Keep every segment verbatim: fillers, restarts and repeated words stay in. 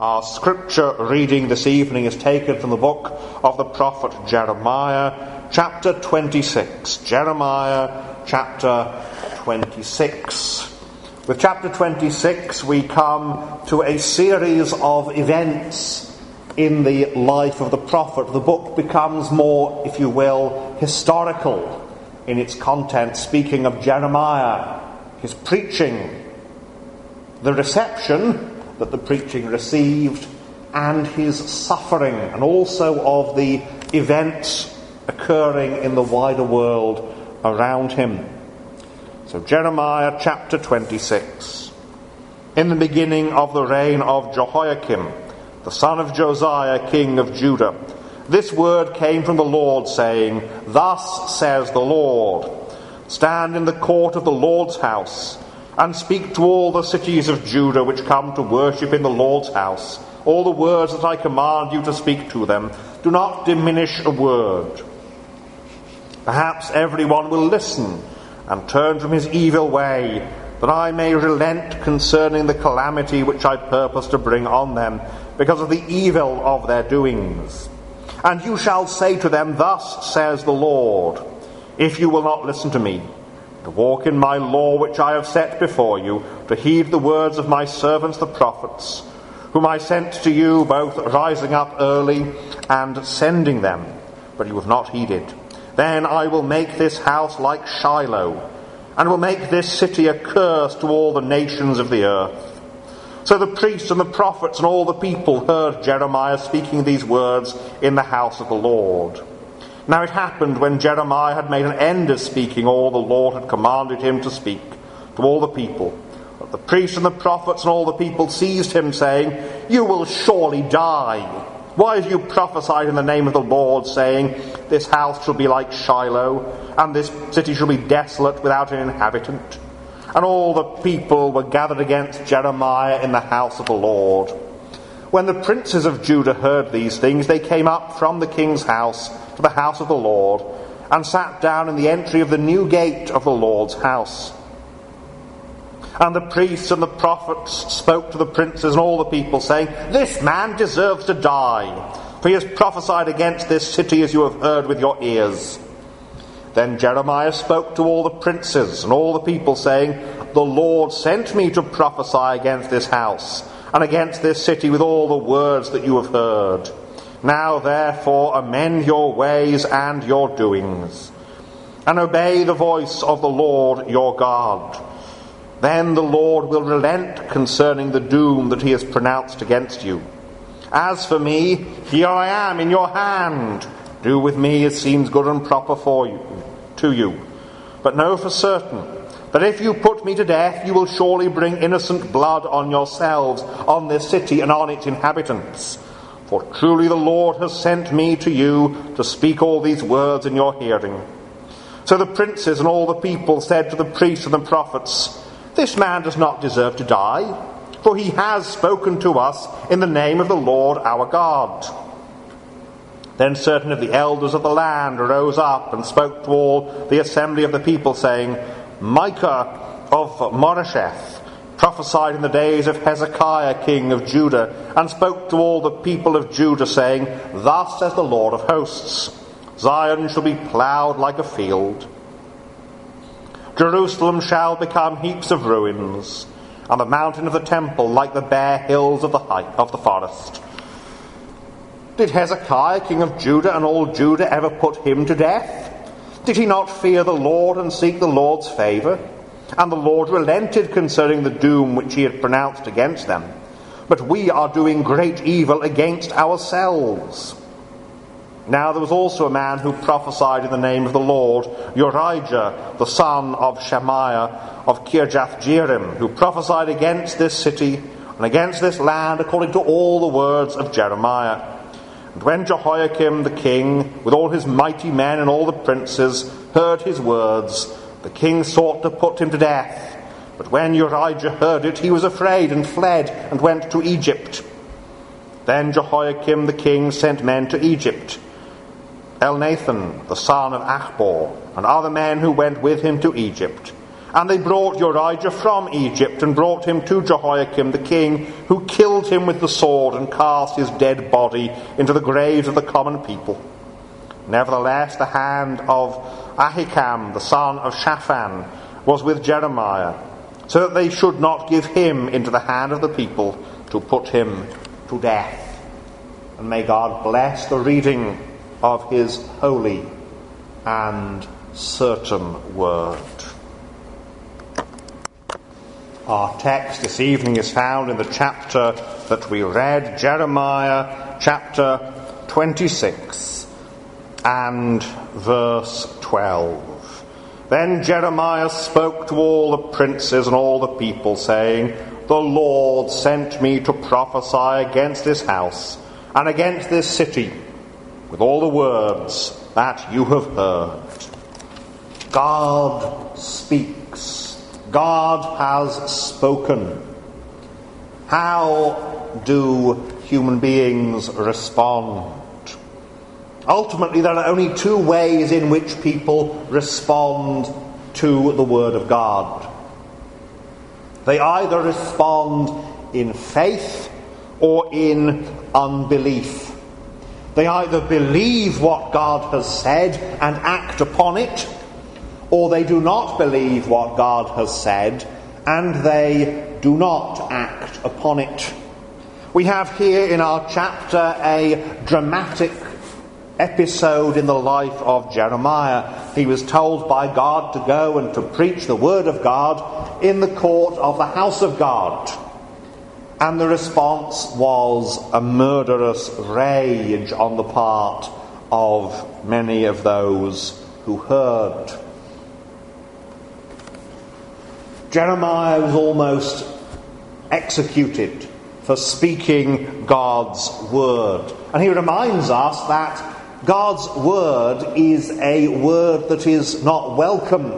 Our scripture reading this evening is taken from the book of the prophet Jeremiah, chapter twenty-six. Jeremiah, chapter twenty-six. With chapter twenty-six, we come to a series of events in the life of the prophet. The book becomes more, if you will, historical in its content, speaking of Jeremiah, his preaching, the reception that the preaching received, and his suffering, and also of the events occurring in the wider world around him. So Jeremiah chapter twenty-six. In the beginning of the reign of Jehoiakim, the son of Josiah, king of Judah, this word came from the Lord, saying, Thus says the Lord, stand in the court of the Lord's house, and speak to all the cities of Judah which come to worship in the Lord's house all the words that I command you to speak to them. Do not diminish a word. Perhaps everyone will listen and turn from his evil way, that I may relent concerning the calamity which I purpose to bring on them, because of the evil of their doings. And you shall say to them, Thus says the Lord, if you will not listen to me, to walk in my law which I have set before you, to heed the words of my servants the prophets, whom I sent to you, both rising up early and sending them, but you have not heeded, then I will make this house like Shiloh, and will make this city a curse to all the nations of the earth. So the priests and the prophets and all the people heard Jeremiah speaking these words in the house of the Lord. Now it happened, when Jeremiah had made an end of speaking all the Lord had commanded him to speak to all the people, that the priests and the prophets and all the people seized him, saying, You will surely die. Why have you prophesied in the name of the Lord, saying, This house shall be like Shiloh, and this city shall be desolate without an inhabitant? And all the people were gathered against Jeremiah in the house of the Lord. When the princes of Judah heard these things, they came up from the king's house to the house of the Lord, and sat down in the entry of the new gate of the Lord's house. And the priests and the prophets spoke to the princes and all the people, saying, This man deserves to die, for he has prophesied against this city as you have heard with your ears. Then Jeremiah spoke to all the princes and all the people, saying, The Lord sent me to prophesy against this house and against this city with all the words that you have heard. Now therefore amend your ways and your doings, and obey the voice of the Lord your God. Then the Lord will relent concerning the doom that he has pronounced against you. As for me, here I am in your hand. Do with me as seems good and proper for you, to you. But know for certain that if you put me to death, you will surely bring innocent blood on yourselves, on this city and on its inhabitants. For truly the Lord has sent me to you to speak all these words in your hearing. So the princes and all the people said to the priests and the prophets, This man does not deserve to die, for he has spoken to us in the name of the Lord our God. Then certain of the elders of the land rose up and spoke to all the assembly of the people, saying, Micah of Moresheth prophesied in the days of Hezekiah king of Judah, and spoke to all the people of Judah, saying, Thus says the Lord of hosts, Zion shall be ploughed like a field, Jerusalem shall become heaps of ruins, and the mountain of the temple like the bare hills of the height of the forest. Did Hezekiah king of Judah and all Judah ever put him to death? Did he not fear the Lord and seek the Lord's favour? And the Lord relented concerning the doom which he had pronounced against them. But we are doing great evil against ourselves. Now there was also a man who prophesied in the name of the Lord, Urijah, the son of Shemaiah of Kirjath-jearim, who prophesied against this city and against this land according to all the words of Jeremiah. And when Jehoiakim the king, with all his mighty men and all the princes, heard his words, the king sought to put him to death. But when Urijah heard it, he was afraid and fled and went to Egypt. Then Jehoiakim the king sent men to Egypt, Elnathan the son of Achbor, and other men who went with him to Egypt. And they brought Urijah from Egypt and brought him to Jehoiakim the king, who killed him with the sword and cast his dead body into the graves of the common people. Nevertheless, the hand of Ahikam, the son of Shaphan, was with Jeremiah, so that they should not give him into the hand of the people to put him to death. And may God bless the reading of his holy and certain word. Our text this evening is found in the chapter that we read, Jeremiah chapter twenty-six and verse twelve. Then Jeremiah spoke to all the princes and all the people, saying, The Lord sent me to prophesy against this house and against this city with all the words that you have heard. God speaks. God has spoken. How do human beings respond? Ultimately, there are only two ways in which people respond to the Word of God. They either respond in faith or in unbelief. They either believe what God has said and act upon it, or they do not believe what God has said and they do not act upon it. We have here in our chapter a dramatic episode in the life of Jeremiah. He was told by God to go and to preach the word of God in the court of the house of God. And the response was a murderous rage on the part of many of those who heard. Jeremiah was almost executed for speaking God's word. And he reminds us that God's word is a word that is not welcome.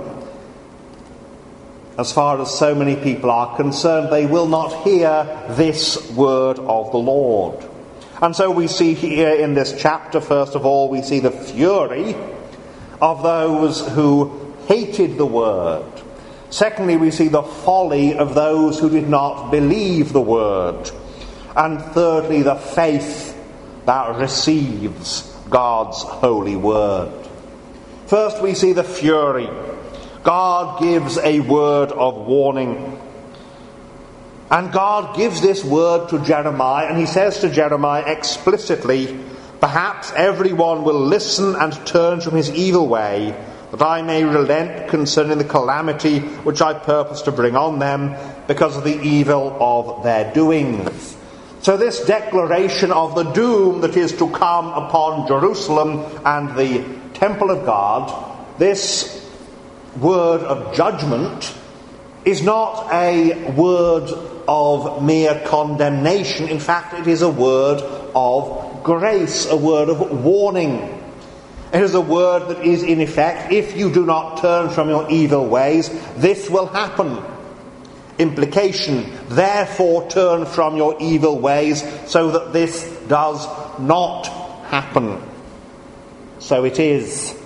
As far as so many people are concerned, they will not hear this word of the Lord. And so we see here in this chapter, first of all, we see the fury of those who hated the word. Secondly, we see the folly of those who did not believe the word. And thirdly, the faith that receives God's holy word. First, we see the fury. God gives a word of warning. And God gives this word to Jeremiah, and he says to Jeremiah explicitly, Perhaps everyone will listen and turn from his evil way, that I may relent concerning the calamity which I purpose to bring on them because of the evil of their doings. So this declaration of the doom that is to come upon Jerusalem and the temple of God, this word of judgment, is not a word of mere condemnation. In fact, it is a word of grace, a word of warning. It is a word that is, in effect, if you do not turn from your evil ways, this will happen. Implication, therefore turn from your evil ways so that this does not happen. So it is.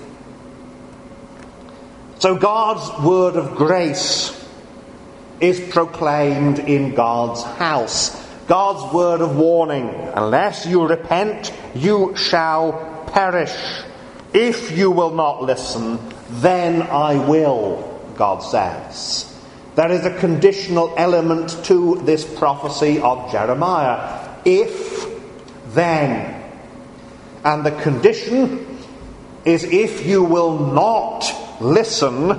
So God's word of grace is proclaimed in God's house. God's word of warning, unless you repent, you shall perish. If you will not listen, then I will, God says. There is a conditional element to this prophecy of Jeremiah. If, then. And the condition is if you will not listen.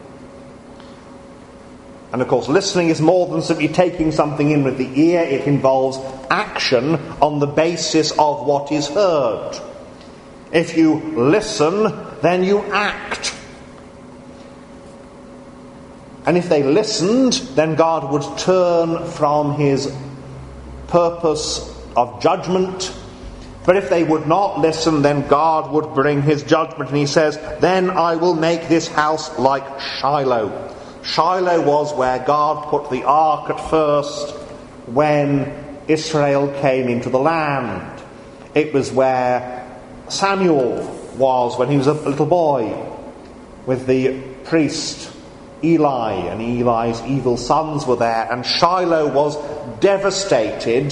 And of course, listening is more than simply taking something in with the ear. It involves action on the basis of what is heard. If you listen, then you act. And if they listened, then God would turn from his purpose of judgment. But if they would not listen, then God would bring his judgment. And he says, then I will make this house like Shiloh. Shiloh was where God put the ark at first when Israel came into the land. It was where Samuel was when he was a little boy with the priest Eli and Eli's evil sons were there, and Shiloh was devastated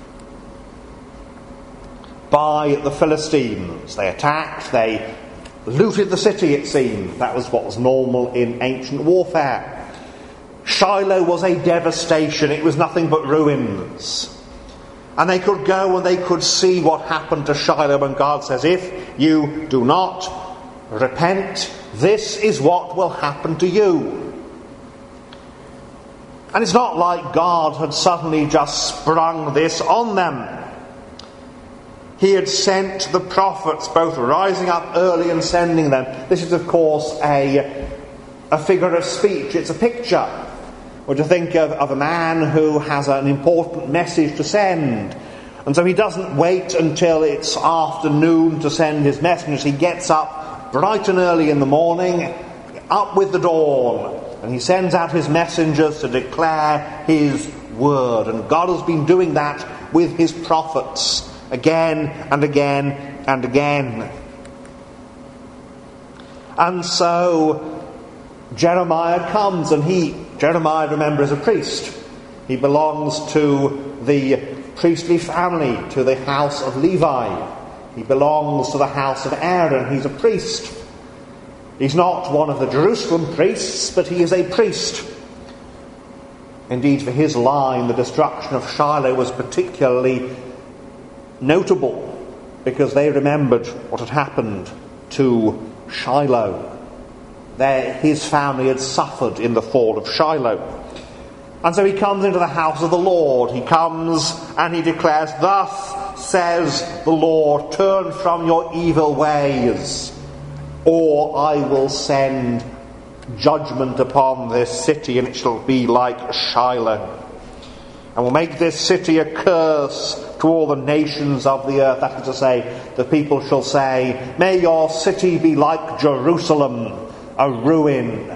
by the Philistines. They attacked, they looted the city, it seemed. That was what was normal in ancient warfare. Shiloh was a devastation. It was nothing but ruins. And they could go and they could see what happened to Shiloh, and God says, if you do not repent, this is what will happen to you. And it's not like God had suddenly just sprung this on them. He had sent the prophets, both rising up early and sending them. This is, of course, a, a figure of speech. It's a picture. Or to think of, of a man who has an important message to send. And so he doesn't wait until it's afternoon to send his messengers. He gets up bright and early in the morning, up with the dawn. And he sends out his messengers to declare his word. And God has been doing that with his prophets again and again and again. And so Jeremiah comes, and he, Jeremiah, remember, is a priest. He belongs to the priestly family, to the house of Levi. He belongs to the house of Aaron. He's a priest. He's not one of the Jerusalem priests, but he is a priest. Indeed, for his line, the destruction of Shiloh was particularly notable, because they remembered what had happened to Shiloh. There, his family had suffered in the fall of Shiloh. And so he comes into the house of the Lord. He comes and he declares, thus says the Lord, turn from your evil ways, or I will send judgment upon this city, and it shall be like Shiloh. And will make this city a curse to all the nations of the earth. That is to say, the people shall say, may your city be like Jerusalem, a ruin.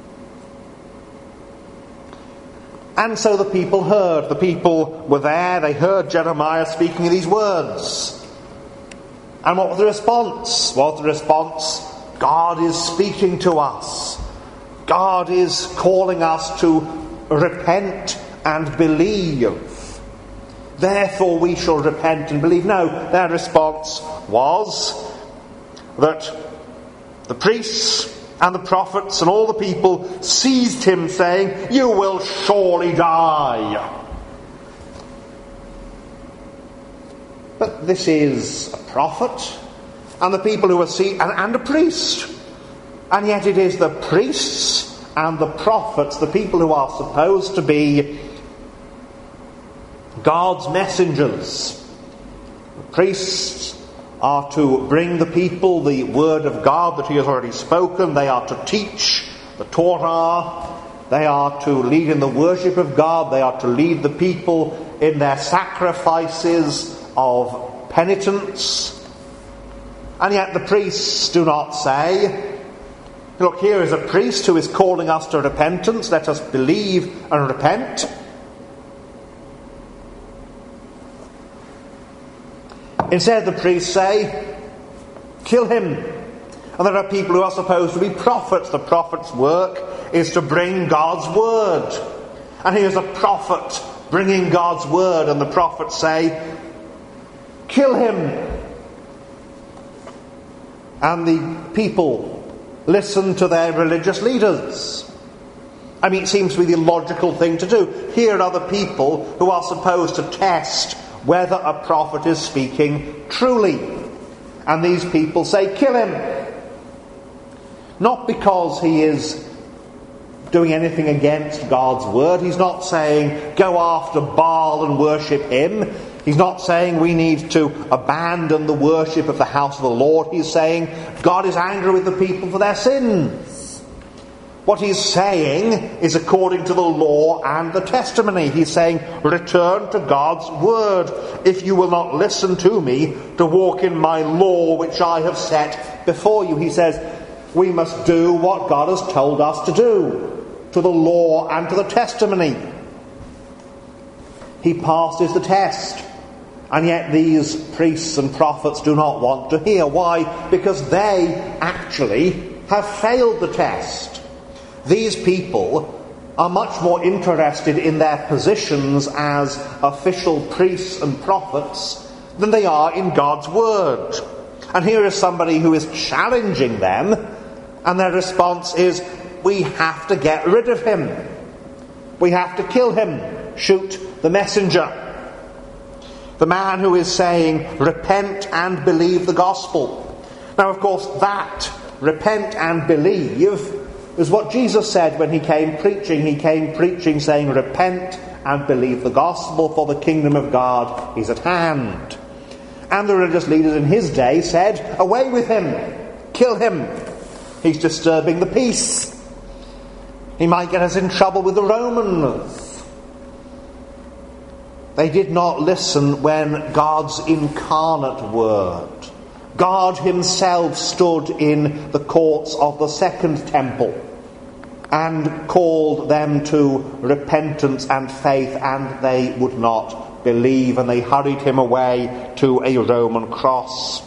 And so the people heard. The people were there. They heard Jeremiah speaking these words. And what was the response? What was the response? God is speaking to us. God is calling us to repent and believe. Therefore we shall repent and believe. No, their response was that the priests and the prophets and all the people seized him, saying, you will surely die. But this is a prophet, and the people who are seized, and, and a priest. And yet it is the priests and the prophets, the people who are supposed to be God's messengers. The priests are to bring the people the word of God that he has already spoken. They are to teach the Torah. They are to lead in the worship of God. They are to lead the people in their sacrifices of penitence. And yet the priests do not say, look, here is a priest who is calling us to repentance. Let us believe and repent. Instead, the priests say, kill him. And there are people who are supposed to be prophets. The prophet's work is to bring God's word. And here's a prophet bringing God's word, and the prophets say, kill him. And the people listen to their religious leaders. I mean, it seems to be the logical thing to do. Here are the people who are supposed to test whether a prophet is speaking truly. And these people say, kill him. Not because he is doing anything against God's word. He's not saying, go after Baal and worship him. He's not saying we need to abandon the worship of the house of the Lord. He's saying God is angry with the people for their sins. What he's saying is according to the law and the testimony. He's saying, return to God's word. If you will not listen to me to walk in my law which I have set before you. He says, we must do what God has told us to do, to the law and to the testimony. He passes the test. And yet these priests and prophets do not want to hear. Why? Because they actually have failed the test. These people are much more interested in their positions as official priests and prophets than they are in God's word. And here is somebody who is challenging them, and their response is, we have to get rid of him. We have to kill him. Shoot the messenger. The man who is saying, repent and believe the gospel. Now, of course, that, repent and believe, is what Jesus said when he came preaching. He came preaching saying, repent and believe the gospel, for the kingdom of God is at hand. And the religious leaders in his day said, away with him, kill him. He's disturbing the peace. He might get us in trouble with the Romans. They did not listen when God's incarnate word, God himself, stood in the courts of the second temple and called them to repentance and faith, and they would not believe, and they hurried him away to a Roman cross.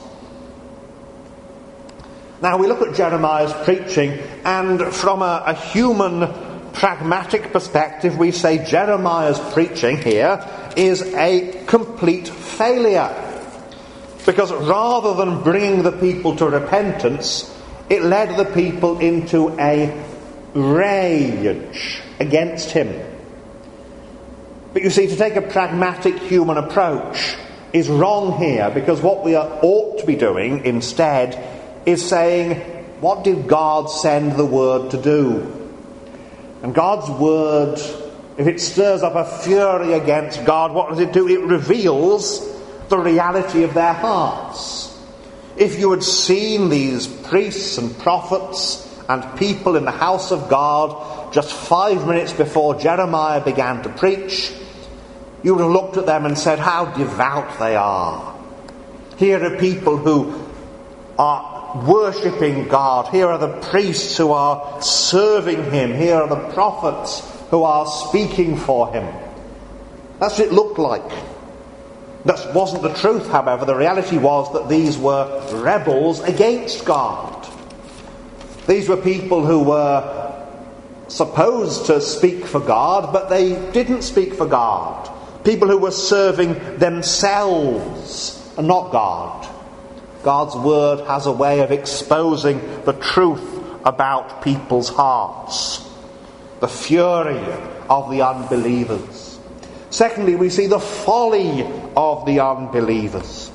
Now we look at Jeremiah's preaching, and from a, a human pragmatic perspective we say Jeremiah's preaching here is a complete failure. Because rather than bringing the people to repentance, it led the people into a rage against him. But you see, to take a pragmatic human approach is wrong here, because what we are, ought to be doing instead is saying, what did God send the word to do? And God's word, if it stirs up a fury against God, what does it do? It reveals the reality of their hearts. If you had seen these priests and prophets and people in the house of God just five minutes before Jeremiah began to preach, you would have looked at them and said, how devout they are. Here are people who are worshipping God. Here are the priests who are serving him. Here are the prophets who are speaking for him. That's what it looked like. That wasn't the truth, however. The reality was that these were rebels against God. These were people who were supposed to speak for God, but they didn't speak for God. People who were serving themselves and not God. God's word has a way of exposing the truth about people's hearts, the fury of the unbelievers. Secondly, we see the folly of the unbelievers.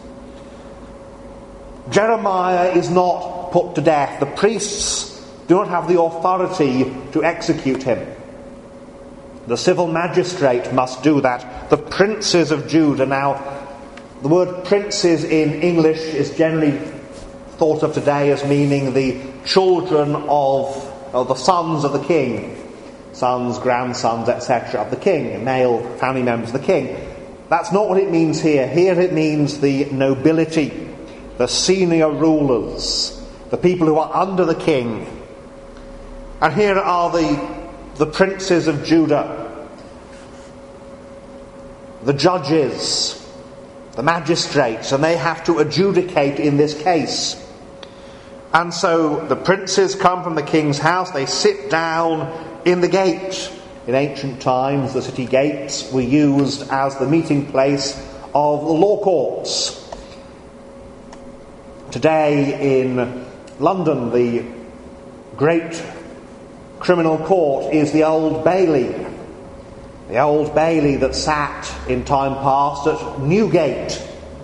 Jeremiah is not put to death. The priests do not have the authority to execute him. The civil magistrate must do that. The princes of Judah. Now, the word princes in English is generally thought of today as meaning the children of, of the sons of the king. Sons, grandsons, et cetera of the king, male family members of the king. That's not what it means here. Here it means the nobility, the senior rulers, the people who are under the king. And here are the, the princes of Judah, the judges, the magistrates, and they have to adjudicate in this case. And so the princes come from the king's house, they sit down in the gate. In ancient times, the city gates were used as the meeting place of the law courts. Today in London, the great criminal court is the Old Bailey. The Old Bailey that sat in time past at Newgate.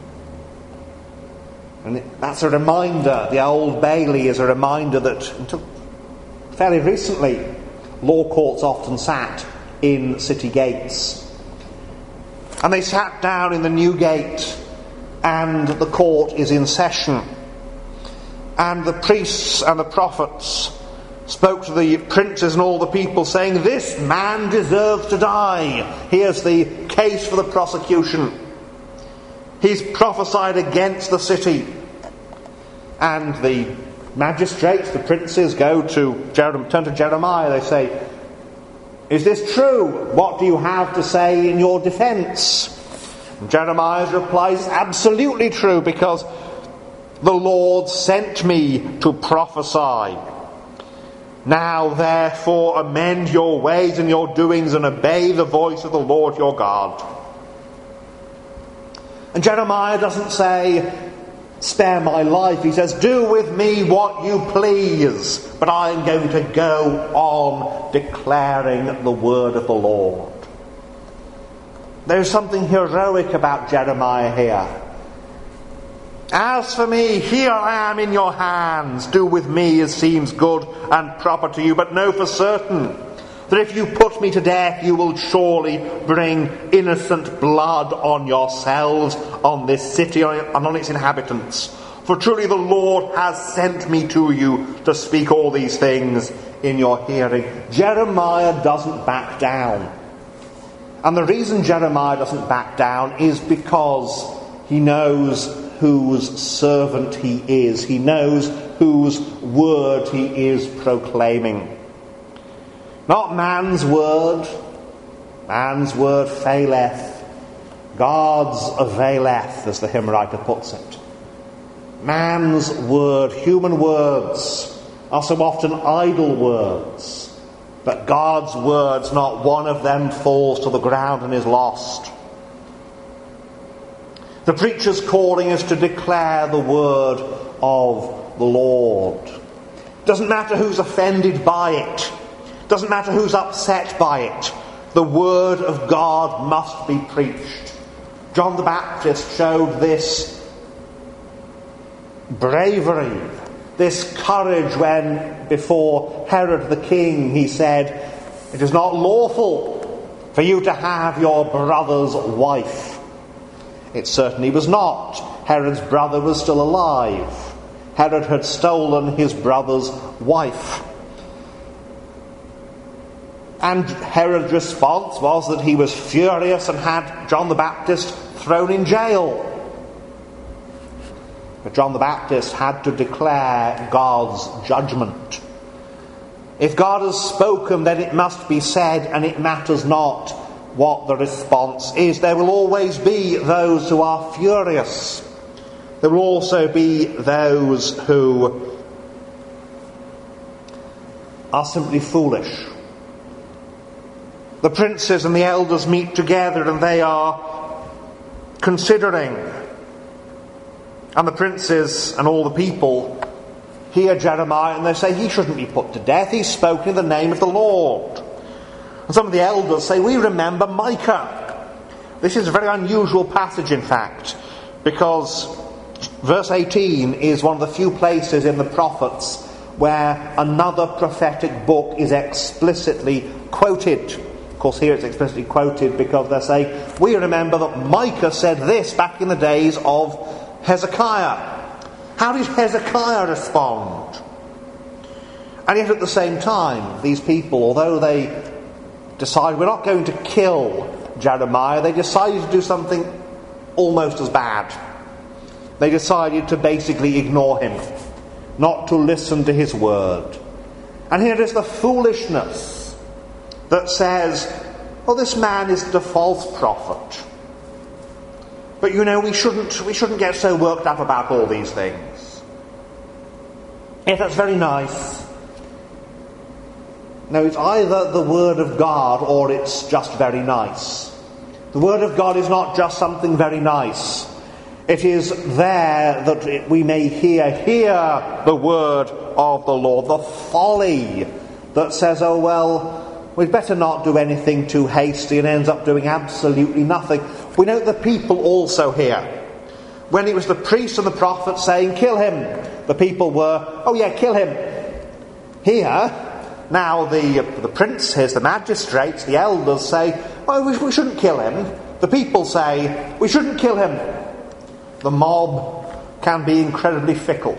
And that's a reminder, the Old Bailey is a reminder that until fairly recently, law courts often sat in city gates. And they sat down in the Newgate, and the court is in session. And the priests and the prophets spoke to the princes and all the people, saying, this man deserves to die. Here's the case for the prosecution. He's prophesied against the city. And the magistrates, the princes, go to Jeremiah, turn to Jeremiah. They say, is this true? What do you have to say in your defence? And Jeremiah's reply is absolutely true, because the Lord sent me to prophesy. Now therefore amend your ways and your doings and obey the voice of the Lord your God. And Jeremiah doesn't say, spare my life. He says, do with me what you please, but I am going to go on declaring the word of the Lord. There's something heroic about Jeremiah here. As for me, here I am in your hands. Do with me as seems good and proper to you, but know for certain that if you put me to death, you will surely bring innocent blood on yourselves, on this city and on its inhabitants. For truly the Lord has sent me to you to speak all these things in your hearing. Jeremiah doesn't back down. And the reason Jeremiah doesn't back down is because he knows whose servant he is. He knows whose word he is proclaiming. Not man's word. Man's word faileth. God's availeth, as the hymn writer puts it. Man's word, human words, are so often idle words. But God's words, not one of them falls to the ground and is lost. The preacher's calling is to declare the word of the Lord. Doesn't matter who's offended by it. Doesn't matter who's upset by it. The word of God must be preached. John the Baptist showed this bravery, this courage when before Herod the king he said, it is not lawful for you to have your brother's wife. It certainly was not. Herod's brother was still alive. Herod had stolen his brother's wife. And Herod's response was that he was furious and had John the Baptist thrown in jail. But John the Baptist had to declare God's judgment. If God has spoken, then it must be said, and it matters not what the response is. There will always be those who are furious. There will also be those who are simply foolish. The princes and the elders meet together and they are considering. And the princes and all the people hear Jeremiah and they say he shouldn't be put to death. He's spoken in the name of the Lord. And some of the elders say, we remember Micah. This is a very unusual passage, in fact, because verse eighteen is one of the few places in the prophets where another prophetic book is explicitly quoted. Of course, here it's explicitly quoted because they say, we remember that Micah said this back in the days of Hezekiah. How did Hezekiah respond? And yet at the same time, these people, although they decided we're not going to kill Jeremiah, they decided to do something almost as bad. They decided to basically ignore him, not to listen to his word. And here is the foolishness that says, well, this man is the false prophet. But you know, we shouldn't we shouldn't get so worked up about all these things. Yes, that's very nice. No, it's either the word of God or it's just very nice. The word of God is not just something very nice. It is there that it, we may hear, hear the word of the Lord. The folly that says, oh well, we'd better not do anything too hasty, and ends up doing absolutely nothing. We note the people also here. When it was the priests and the prophets saying, kill him, the people were, oh yeah, kill him. Here, now the the princes, the magistrates, the elders say, oh, we, we shouldn't kill him. The people say, we shouldn't kill him. The mob can be incredibly fickle.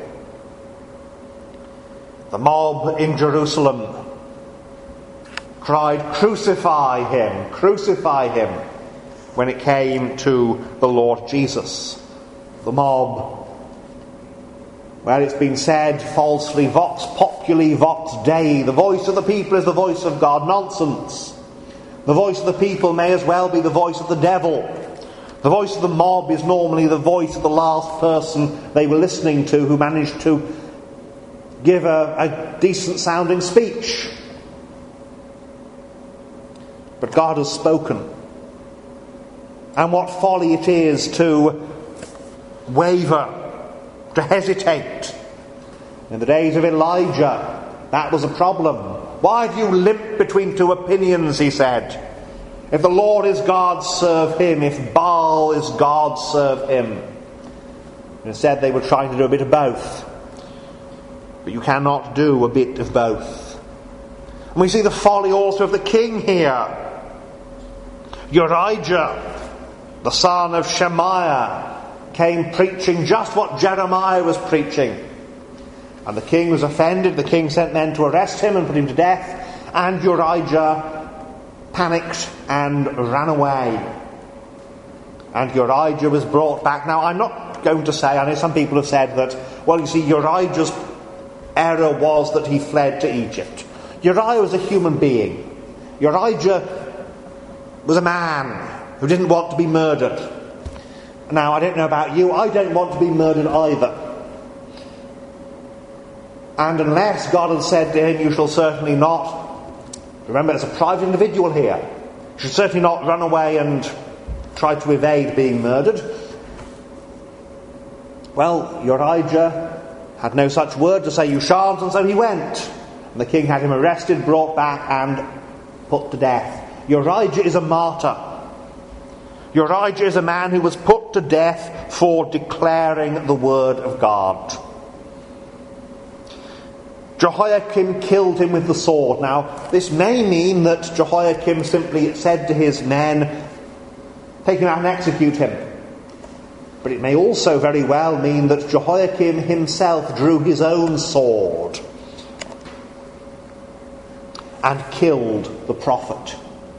The mob in Jerusalem cried, crucify him, crucify him, when it came to the Lord Jesus. The mob, well, it's been said falsely, vox populi, vox Dei. The voice of the people is the voice of God. Nonsense. The voice of the people may as well be the voice of the devil. The voice of the mob is normally the voice of the last person they were listening to, who managed to give a, a decent sounding speech. But God has spoken. And what folly it is to waver, to hesitate. In the days of Elijah, that was a problem. Why do you limp between two opinions, he said. If the Lord is God, serve him. If Baal is God, serve him. Instead, they were trying to do a bit of both. But you cannot do a bit of both. And we see the folly also of the king here. Urijah, the son of Shemaiah, came preaching just what Jeremiah was preaching. And the king was offended. The king sent men to arrest him and put him to death. And Urijah panicked and ran away. And Urijah was brought back. Now, I'm not going to say, I know some people have said that, well, you see, Urijah's error was that he fled to Egypt. Uriah was a human being. Urijah was a man who didn't want to be murdered. Now, I don't know about you, I don't want to be murdered either. And unless God had said to him, you shall certainly not, remember, it's a private individual here, you should certainly not run away and try to evade being murdered. Well, Urijah had no such word to say, you shan't, and so he went. And the king had him arrested, brought back, and put to death. Urijah is a martyr. Urijah is a man who was put to death for declaring the word of God. Jehoiakim killed him with the sword. Now, this may mean that Jehoiakim simply said to his men, take him out and execute him. But it may also very well mean that Jehoiakim himself drew his own sword and killed the prophet.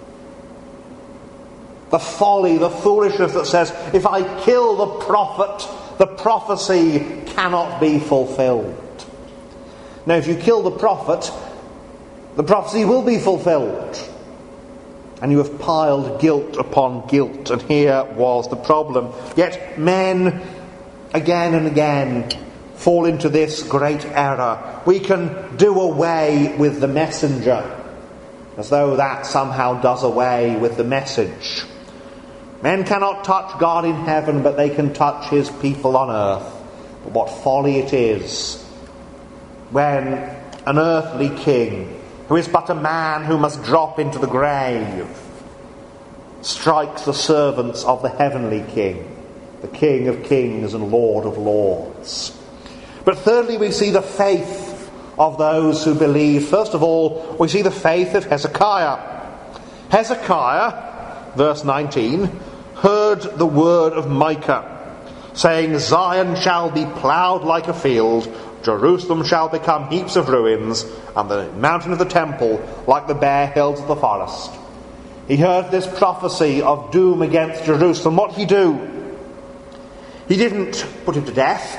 The folly, the foolishness that says, if I kill the prophet, the prophecy cannot be fulfilled. Now, if you kill the prophet, the prophecy will be fulfilled. And you have piled guilt upon guilt. And here was the problem. Yet men, again and again, fall into this great error. We can do away with the messenger, as though that somehow does away with the message. Men cannot touch God in heaven, but they can touch his people on earth. But what folly it is when an earthly king, who is but a man who must drop into the grave, strikes the servants of the heavenly king, the King of kings and Lord of lords. But thirdly, we see the faith of those who believe. First of all, we see the faith of Hezekiah. Hezekiah, verse nineteen, heard the word of Micah, saying, Zion shall be ploughed like a field, Jerusalem shall become heaps of ruins, and the mountain of the temple like the bare hills of the forest. He heard this prophecy of doom against Jerusalem. What did he do? He didn't put him to death.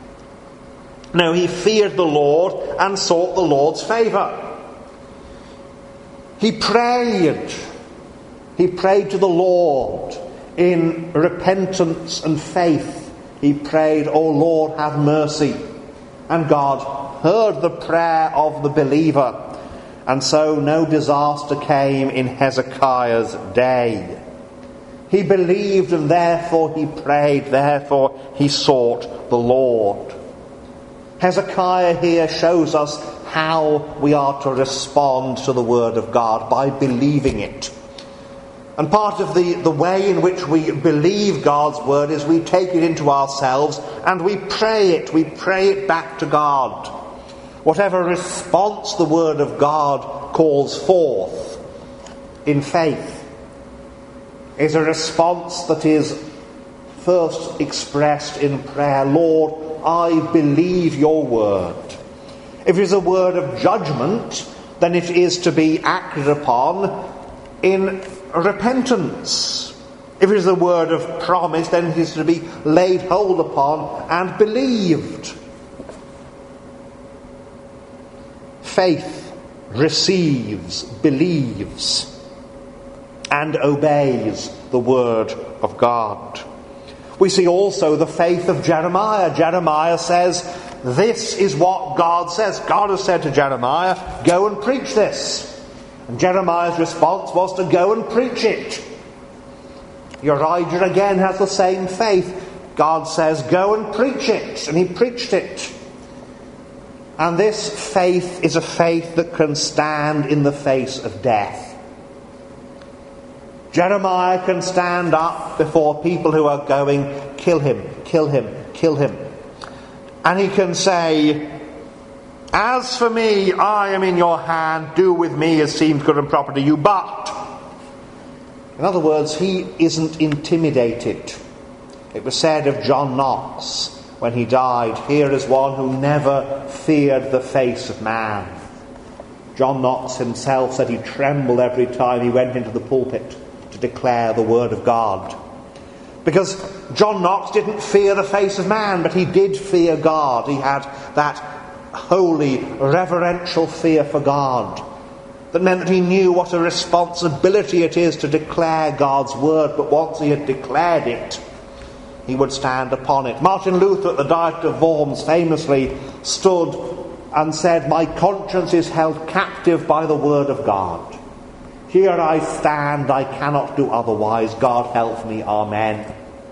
No, he feared the Lord and sought the Lord's favour. He prayed. He prayed to the Lord in repentance and faith. He prayed, O Lord, have mercy. And God heard the prayer of the believer. And so no disaster came in Hezekiah's day. He believed and therefore he prayed, therefore he sought the Lord. Hezekiah here shows us how we are to respond to the word of God, by believing it. And part of the, the way in which we believe God's word is we take it into ourselves and we pray it. We pray it back to God. Whatever response the word of God calls forth in faith is a response that is first expressed in prayer. Lord, I believe your word. If it is a word of judgment, then it is to be acted upon in repentance. If it is a word of promise, then it is to be laid hold upon and believed. Faith receives, believes, and obeys the word of God. We see also the faith of Jeremiah. Jeremiah says, this is what God says. God has said to Jeremiah, go and preach this. And Jeremiah's response was to go and preach it. Urijah again has the same faith. God says, go and preach it. And he preached it. And this faith is a faith that can stand in the face of death. Jeremiah can stand up before people who are going, kill him, kill him, kill him. And he can say, as for me, I am in your hand, do with me as seems good and proper to you. But, in other words, he isn't intimidated. It was said of John Knox when he died, here is one who never feared the face of man. John Knox himself said he trembled every time he went into the pulpit to declare the word of God. Because John Knox didn't fear the face of man, but he did fear God. He had that holy, reverential fear for God. That meant that he knew what a responsibility it is to declare God's word, but once he had declared it, he would stand upon it. Martin Luther at the Diet of Worms famously stood and said, my conscience is held captive by the word of God. Here I stand, I cannot do otherwise. God help me, amen.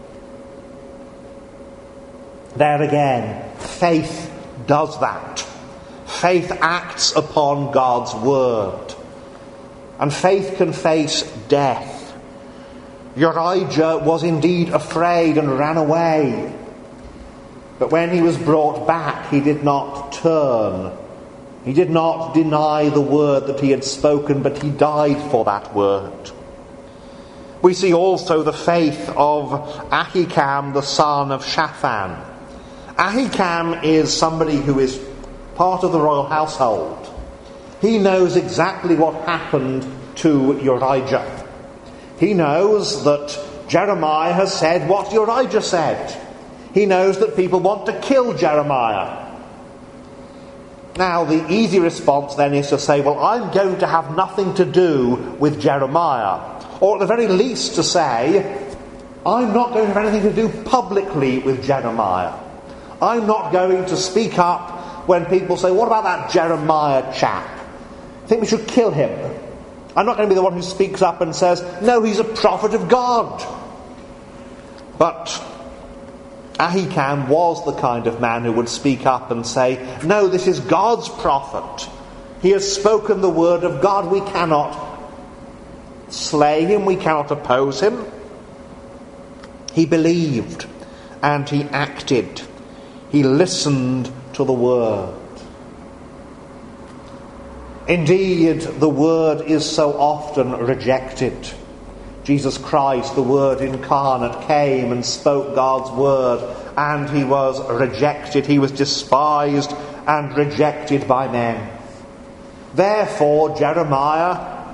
There again, faith does that. Faith acts upon God's word. And faith can face death. Urijah was indeed afraid and ran away. But when he was brought back, he did not turn. He did not deny the word that he had spoken, but he died for that word. We see also the faith of Ahikam, the son of Shaphan. Ahikam is somebody who is part of the royal household. He knows exactly what happened to Urijah. He knows that Jeremiah has said what Urijah said. He knows that people want to kill Jeremiah. Now, the easy response then is to say, well, I'm going to have nothing to do with Jeremiah. Or at the very least to say, I'm not going to have anything to do publicly with Jeremiah. I'm not going to speak up when people say, what about that Jeremiah chap? I think we should kill him. I'm not going to be the one who speaks up and says, no, he's a prophet of God. But Ahikam was the kind of man who would speak up and say, no, this is God's prophet. He has spoken the word of God. We cannot slay him. We cannot oppose him. He believed and he acted. He listened to the word. Indeed, the word is so often rejected. Jesus Christ, the Word incarnate, came and spoke God's word, and he was rejected. He was despised and rejected by men. Therefore, Jeremiah,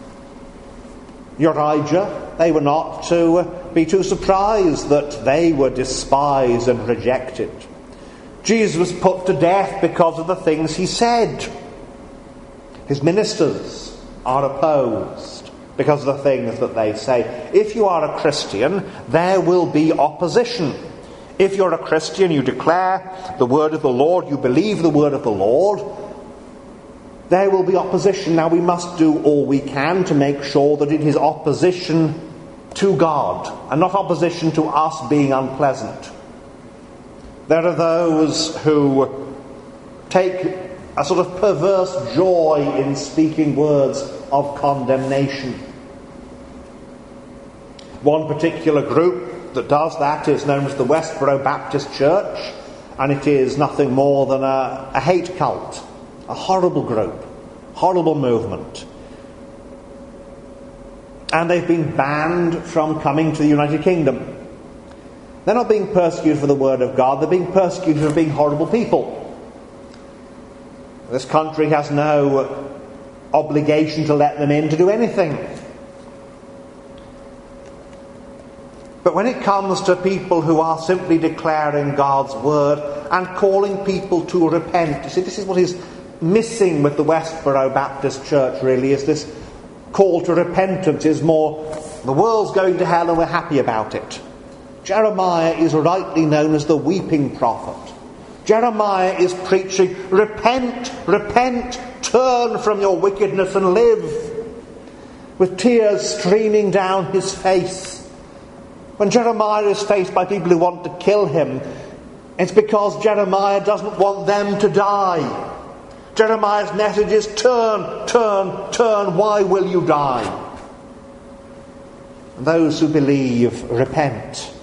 Urijah, they were not to be too surprised that they were despised and rejected. Jesus was put to death because of the things he said. His ministers are opposed because of the things that they say. If you are a Christian, there will be opposition. If you're a Christian, you declare the word of the Lord, you believe the word of the Lord, there will be opposition. Now, we must do all we can to make sure that it is opposition to God and not opposition to us being unpleasant. There are those who take a sort of perverse joy in speaking words of condemnation. One particular group that does that is known as the Westboro Baptist Church, and it is nothing more than a, a hate cult, a horrible group, horrible movement. And they've been banned from coming to the United Kingdom. They're not being persecuted for the word of God, they're being persecuted for being horrible people. This country has no obligation to let them in to do anything. But when it comes to people who are simply declaring God's word and calling people to repent, you see, this is what is missing with the Westboro Baptist Church, really, is this call to repentance is more, the world's going to hell and we're happy about it. Jeremiah is rightly known as the weeping prophet. Jeremiah is preaching, repent, repent, turn from your wickedness and live, with tears streaming down his face. When Jeremiah is faced by people who want to kill him, it's because Jeremiah doesn't want them to die. Jeremiah's message is turn, turn, turn, why will you die? And those who believe, repent.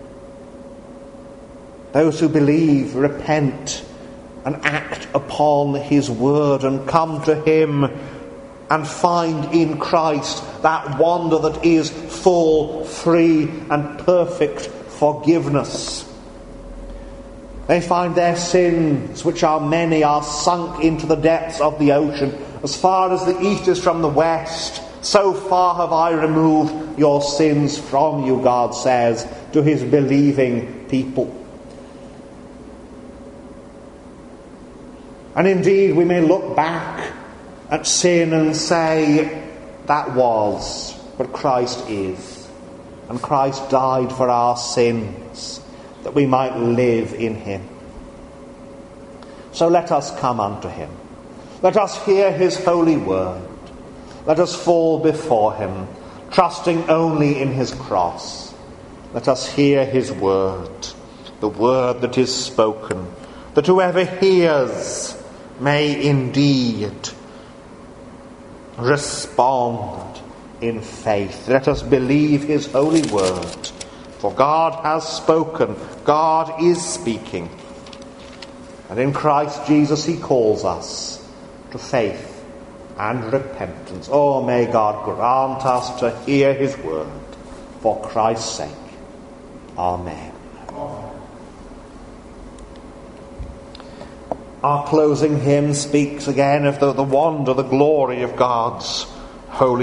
Those who believe, repent and act upon his word and come to him and find in Christ that wonder that is full, free and perfect forgiveness. They find their sins, which are many, are sunk into the depths of the ocean. As far as the east is from the west, so far have I removed your sins from you, God says to his believing people. And indeed, we may look back at sin and say, that was, but Christ is. And Christ died for our sins, that we might live in him. So let us come unto him. Let us hear his holy word. Let us fall before him, trusting only in his cross. Let us hear his word, the word that is spoken, that whoever hears may indeed respond in faith. Let us believe his holy word. For God has spoken, God is speaking. And in Christ Jesus he calls us to faith and repentance. Oh, may God grant us to hear his word for Christ's sake. Amen. Our closing hymn speaks again of the, the wonder, the glory of God's holy